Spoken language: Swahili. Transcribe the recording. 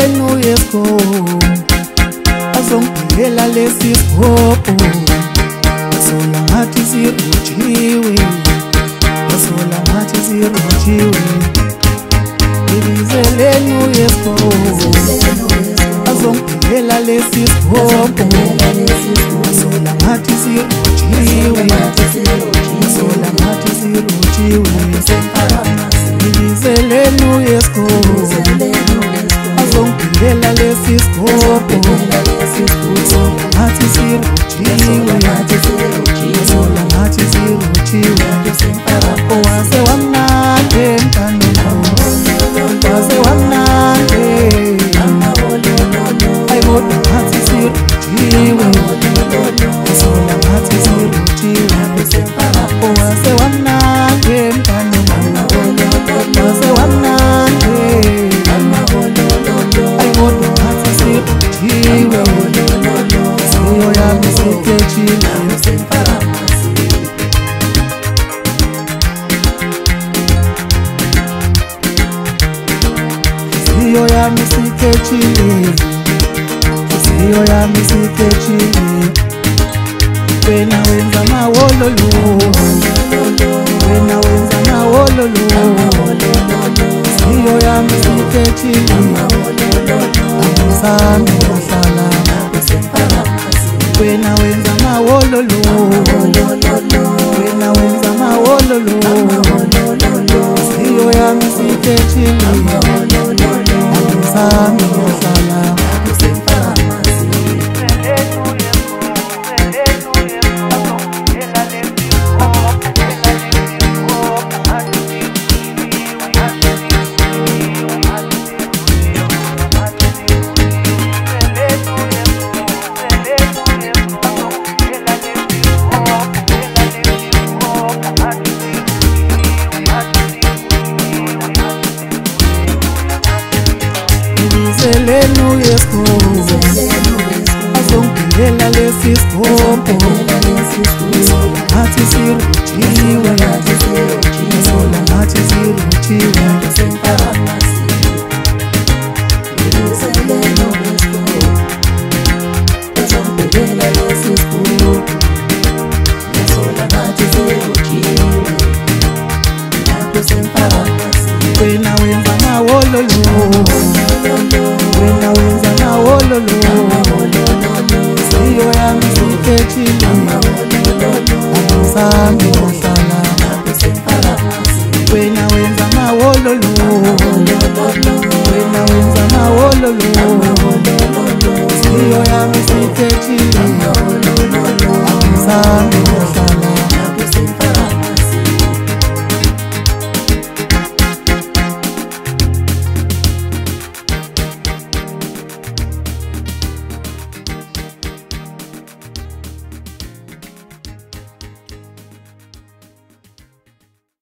lenu yesko azongibhekela lesi sibopho asola ngathi sirojiwe asola ngathi sirojiwe ibize lenu yesko azongibhekela lesi sibopho asola ngathi sirojiwe asola ngathi sirojiwe ibize lenu yesko azongibhekela lesi sibopho ngathi sirojiwe asola ngathi sirojiwe owase wamnande mntana owase wamnande ayibona ngathi sirojiwe asola ngathi sirojiwe owase wamnande mntana owase wamnande ayibona ngathi sirojiwe siyo yami sikechile siyo yami sikechile siyo yami sikechile wena wenza mawololo wena wenza mawololo siyo yami sikechile angizami wahlala wena wenza mawololo wena wenza mawololo siyo yami sikechile angizami wahlala lenu yesko azongibhekela lesi sibopho ngathi sirojiwe asola ngathi sirojiwe wena wenza mawololo wena wenza mawololo siyo yami sikechile angizami wahlala wena wenza mawololo wena wenza mawololo siyo yami sikechile